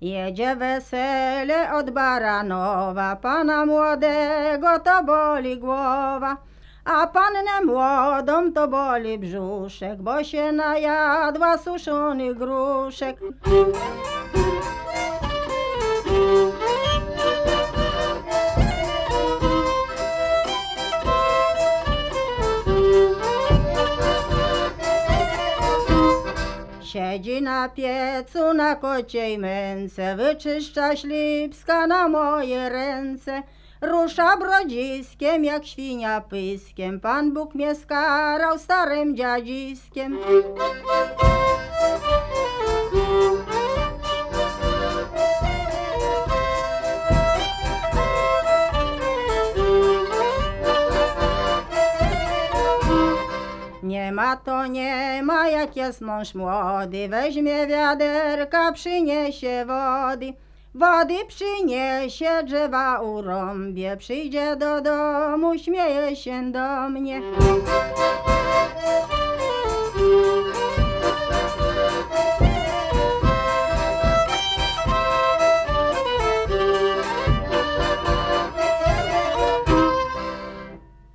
Jedzie wesele od Baranowa, pana młodego to boli głowa, a pannę młodą to boli brzuszek, bo się najadła suszonych gruszek. Siedzi na piecu na kociej męce, wyczyszcza ślipska na moje ręce. Rusza brodziskiem jak świnia pyskiem, Pan Bóg mnie skarał starym dziadziskiem. Nie ma, jak jest mąż młody, weźmie wiaderka, przyniesie wody. Wody przyniesie, drzewa urąbie, przyjdzie do domu, śmieje się do mnie.